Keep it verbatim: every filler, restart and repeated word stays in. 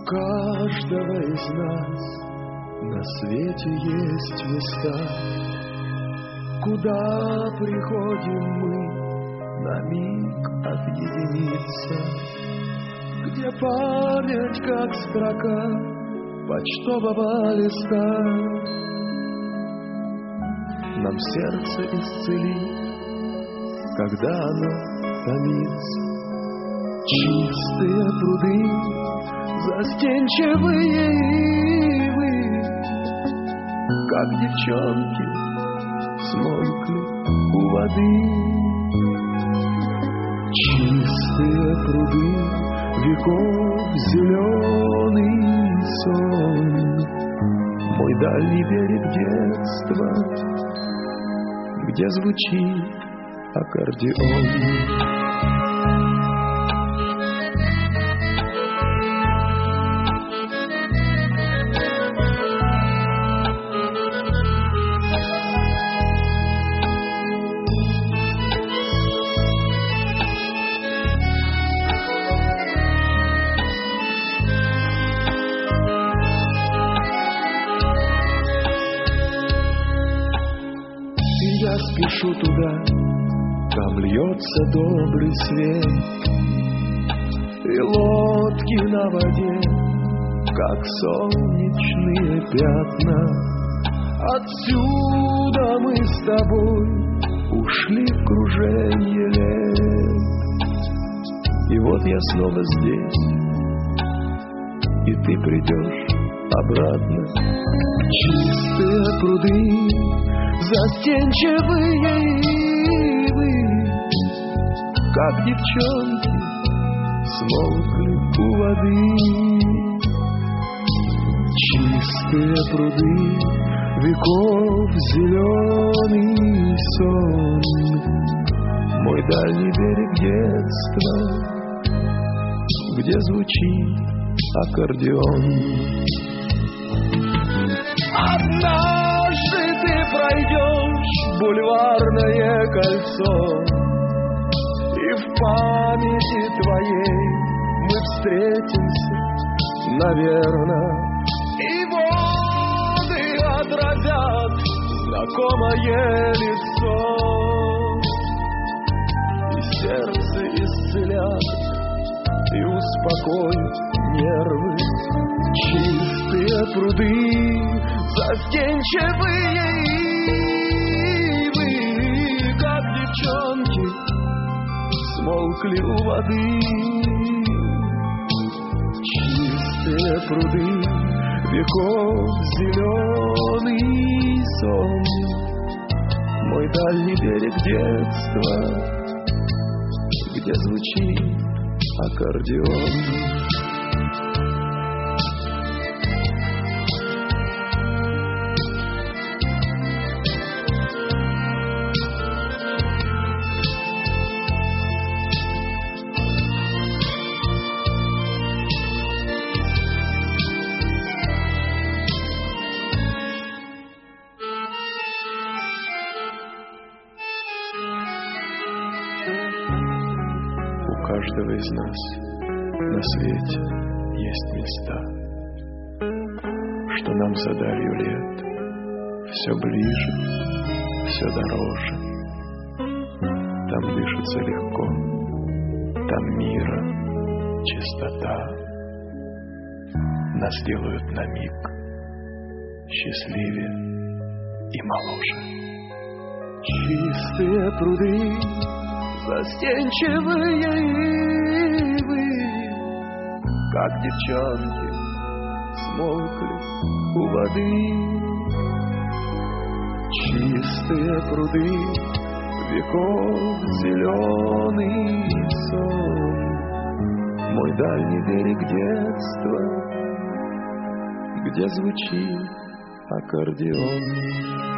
каждого из нас на свете есть места, куда приходим мы на миг объединиться, где память, как строка почтового листа, нам сердце исцелит, когда оно томится. Чистые пруды, застенчивые ивы, как девчонки, смолкли у воды. Чистые пруды, веков зеленый сон, мой дальний берег детства, где звучит аккордеон. Я спешу туда, там льется добрый свет, и лодки на воде, как солнечные пятна. Отсюда мы с тобой ушли в круженье лет, и вот я снова здесь, и ты придешь обратно. Чистые пруды, застенчивые ивы, как девчонки, смолкли у воды. Чистые пруды, веков зеленый сон, мой дальний берег детства, где звучит аккордеон. Однажды ты пройдешь бульварное кольцо, и в памяти твоей мы встретимся, наверно, и воды отразят знакомое лицо, и сердце исцелят и успокоят нервы. Чистые пруды, застенчивые ивы, как девчонки, смолкли у воды. Чистые пруды, веков зеленый сон, мой дальний берег детства, где звучит аккордеон. У каждого из нас на свете есть места, что нам за дарью лет все ближе, все дороже. Там дышится легко, там мира, чистота. Нас делают на миг счастливее и моложе. Чистые пруды, застенчивые ивы, как девчонки, смолкли у воды. Чистые пруды, веков зеленый сон, мой дальний берег детства, где звучит аккордеон.